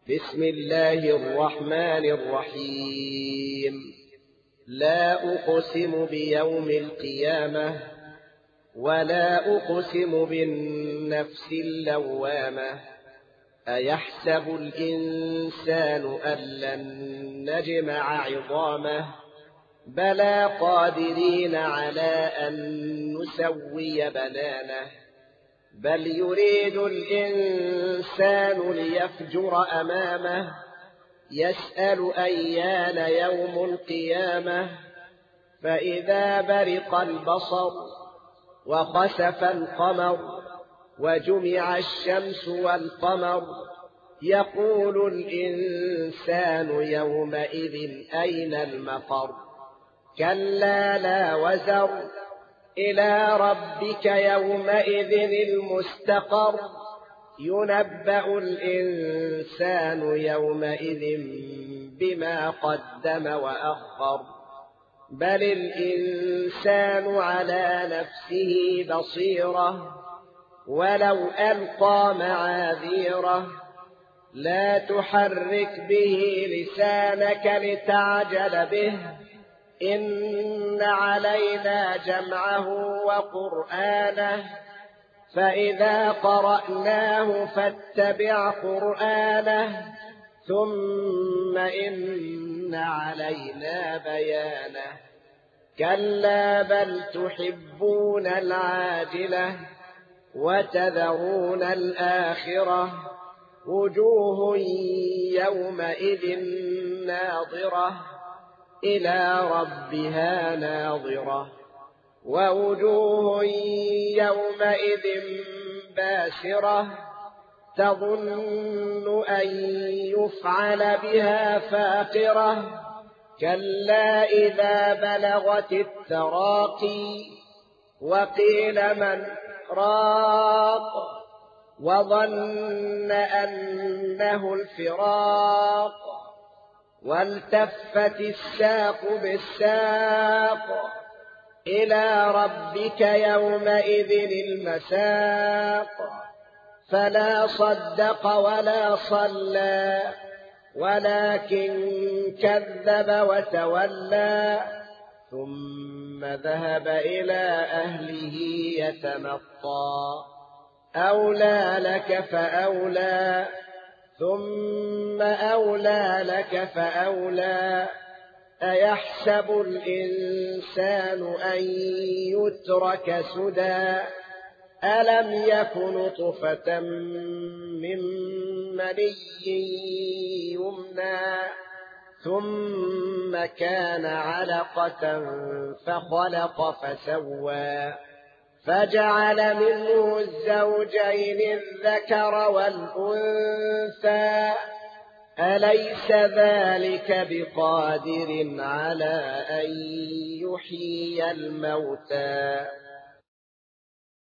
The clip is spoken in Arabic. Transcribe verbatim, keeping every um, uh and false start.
بسم الله الرحمن الرحيم. لا أقسم بيوم القيامة ولا أقسم بالنفس اللوامة. أيحسب الإنسان أن لن نجمع عظامه بلى قادرين على أن نسوي بنانه بل يريد الإنسان ليفجر أمامه يسأل أيان يوم القيامة. فإذا برق البصر وخسف القمر وجمع الشمس والقمر يقول الإنسان يومئذ أين المفر. كلا لا وزر إلى ربك يومئذ المستقر. ينبأ الإنسان يومئذ بما قدم وأخر. بل الإنسان على نفسه بصيرة ولو ألقى معاذيره. لا تحرك به لسانك لتعجل به إن علينا جمعه وقرآنه فإذا قرأناه فاتبع قرآنه ثم إن علينا بيانه. كلا بل تحبون العاجلة وتذرون الآخرة. وجوه يومئذ ناظرة إلى ربها ناظرة ووجوه يومئذ باسرة تظن أن يفعل بها فاقرة. كلا إذا بلغت التراقي وقيل من راق وظن أنه الفراق والتفت الساق بالساق إلى ربك يومئذ المساق. فلا صدق ولا صلى ولكن كذب وتولى ثم ذهب إلى أهله يتمطى. أولى لك فأولى ثم أولى لك فأولى. أيحسب الإنسان أن يترك سدى ألم يك نطفة من مني يمنى ثم كان علقة فخلق فسوى فجعل منه الزوجين الذكر والأنثى. أليس ذلك بقادر على أن يحيي الموتى